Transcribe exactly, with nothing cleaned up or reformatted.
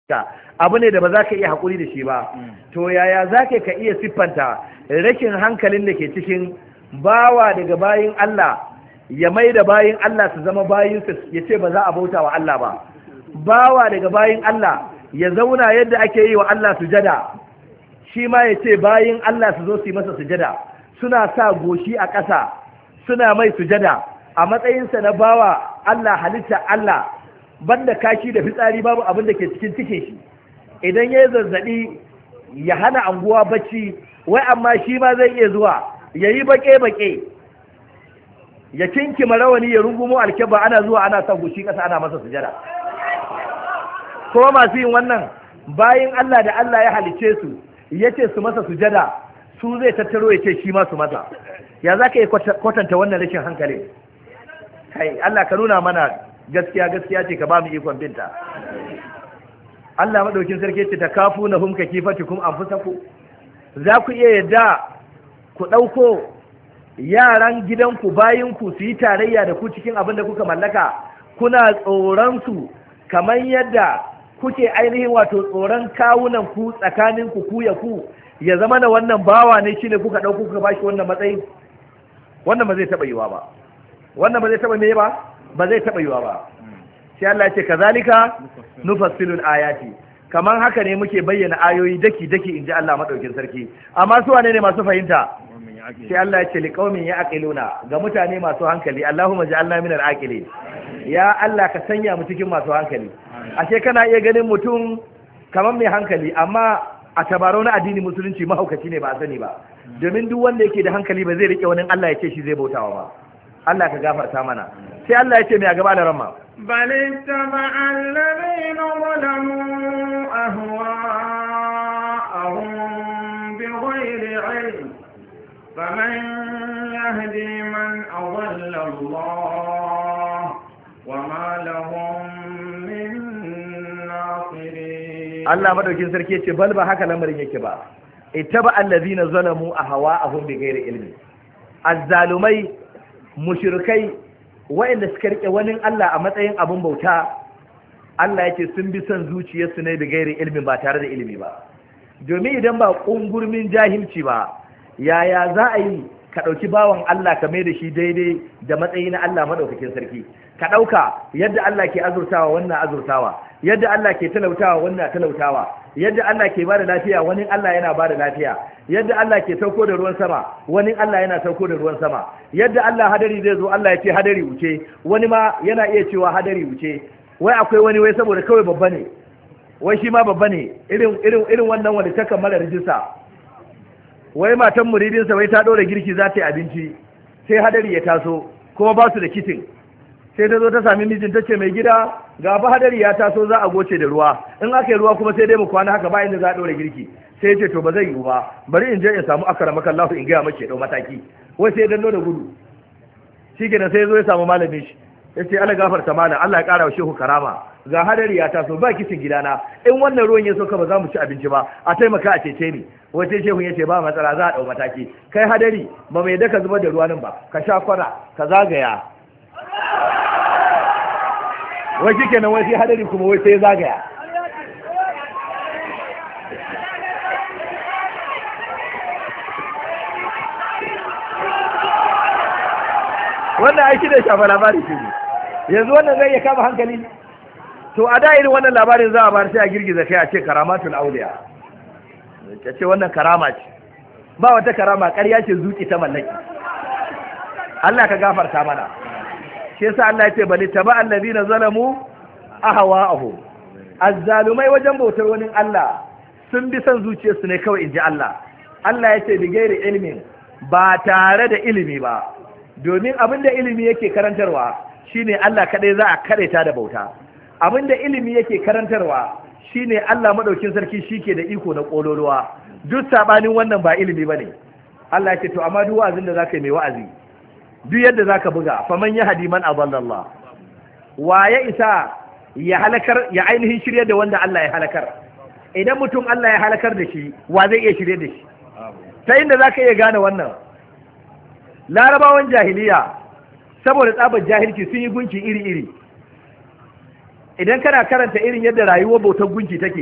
abu ne da ba za ka iya haƙuri da shi ba. To yaya za ka iya siffanta rashin hankalin da ke cikin bawa daga bayin Allah ya mai da bayin Allah su zama bayinsa ya ce ba za a bauta wa Allah ba, bawa daga bayin Allah ya zauna yadda ake yi wa Allah sujada shi ma ya ce bayin Allah su zo su yi masa sujada, suna sa goshi a ƙasa suna mai sujada a matsayinsa na bawa Allah, halitta Allah, banda kashi da fitsari babu abin da ke cikin cikin shi. Idan ya yi zazzaɓi ya hana anguwa bacci, wai amma shi ma zai iya zuwa ya yi baƙe-baƙe ya kinkima rawani ya rungumo alkeba ana zuwa ana sa goshi ƙasa ana masa sujada. Kuma masu yin wannan bayin Allah da Allah ya halice su ya ce su masa sujada, su zai tattaro ya ce shi ma su masa. Ya za ka yi kwatanta wannan rashin hankali? Kai Allah ka nuna mana gaskiya gaskiya ce ka ba mu ikon binta. Allah madaukin sarki ce ta kafu na hum ka kifatikum anfusakum, za ku iya yadda ku ɗauko yaran gidanku bayinku su yi tarayya da ku cikin abin da kuka mallaka, kuna tsoron su kamar yadda kuke ainihin wato tsoron kawunan ku tsakanin ku ku ya ku, ya zama na wannan bawa ne shine kuka ɗauko kuka bashi wannan matsayi? Wannan ba zai taɓa yiwa ba. Wannan ba zai taɓa me ba? Ba zai taɓa yiwa ba. Sai Allah ya ce kazalika nufassilul ayati, kaman haka ne muke bayyana ayoyi daki daki inji Allah madaukin sarki. Amma su wane ne masu fahimta? Sai Allah ya ce liqaumin ya'qiluna, ga mutane masu hankali. Allahumma ja'alna minal aqilin. Ya Allah ka sanya mu cikin masu hankali. Ashe kana iya ganin mutum kaman mai hankali amma a tabarau na addini musulunci mahaukaci ne ba a sani ba. Domin duk wanda yake da hankali ba zai rike wani Allah ya ce shi zai bautawa ba. Allah ka gafarta mana. Sai Allah ya ce mai a gaba da ramma. بل اتبع الذين ظلموا أهواءهم بغير علم فمن يهدي من أضل الله وما لهم من ناصرين. الله مدوكين سركي يتي بل با haka lamarin yake ba. Ittaba allazina zalamu ahwa'ahum bighairi ilmi. Azzalumai mushrikai wa'inda suka rike wani Allah a matsayin abin bauta, Allah yake sun bi son zuciyarsu ne da gairi ilimi ba tare da ilimi ba. Domin idan ba ƙungurmin jahilci ba, yaya za a yi ka ɗauki bawan Allah ka mai da shi daidai da matsayi na Allah maɗaukakin sarki? Ka ɗauka yadda Allah ke azurtawa wannan azurtawa, yadda Allah ke talautawa wannan talautawa, yadda Allah ke bada lafiya wani Allah yana bada lafiya, yadda Allah ke sauko da ruwan sama wani Allah yana sauko da ruwan sama, yadda Allah hadari zai zo Allah ya ce hadari wuce, wani ma yana iya cewa hadari wuce. Wai akwai wani wai saboda kawai babba ne, wai shi ma babba ne, irin irin irin wannan wanda ta kammala rijista. Wai matan muridinsa wai ta ɗora girki za ta yi abinci, sai hadari ya taso kuma ba su da kitin. Sai ta zo ta sami mijin ta ce mai gida ga fa hadari ya taso za a goce da ruwa, in aka yi ruwa kuma sai dai mu kwana haka ba inda za a ɗora girki. Sai ce to ba zai yiwu ba, bari in je in samu akramaka Allah in gaya mace ɗau mataki. Wai sai danno da gudu. Shi kenan sai zo ya samu malamin shi. Ya ce Allah gafarta malam, Allah ya ƙara wa shehu karama. Ga hadari ya taso ba kicin gidana, in wannan ruwan ya sauka ba za mu ci abinci ba, a taimaka a cece ni. Wai sai shehu ya ce ba matsala za a ɗau mataki. Kai hadari ba mai daka zubar da ruwa nan ba, ka sha kwana ka zagaya. Wai shi kenan wai sai hadari kuma wai sai zagaya. Wannan aiki da shafa labari ce ne. Yanzu wannan zai iya kama hankali. To a da irin wannan labarin za a bar sai a girgiza kai a ce karamatul auliya. Ta ce wannan karama ce. Ba wata karama, ƙarya ce zuƙi ta mallaki. Allah ka gafarta mana. Shi yasa Allah ya ce bali taba allazina zalamu ahwa'ahum. Azzalumai wajen bautar wani Allah sun bi son zuciyarsu ne kawai inji Allah. Allah ya ce bi gairi ilmin, ba tare da ilimi ba. Domin abin da ilimi yake karantarwa shine Allah kadai za a kareta da bauta. Abin da ilimi yake karantarwa shine Allah madaukin sarki shike da iko na kololuwa. Duk sabanin wannan ba ilimi bane. Allah ya ce to amma duk wa'azin da zaka yi mai wa'azi, duk yadda zaka buga, faman yahdi man adallallah, wa ya isa ya halakar ya ainihin shirye da wanda Allah ya halakar. Idan mutum Allah ya halakar da shi, wa zai iya shirye da shi? Ta inda zaka iya gane wannan, Larabawan jahiliya saboda tsabar jahilci sun yi gunki iri-iri. Idan kana karanta irin yadda rayuwar bautar gunki take,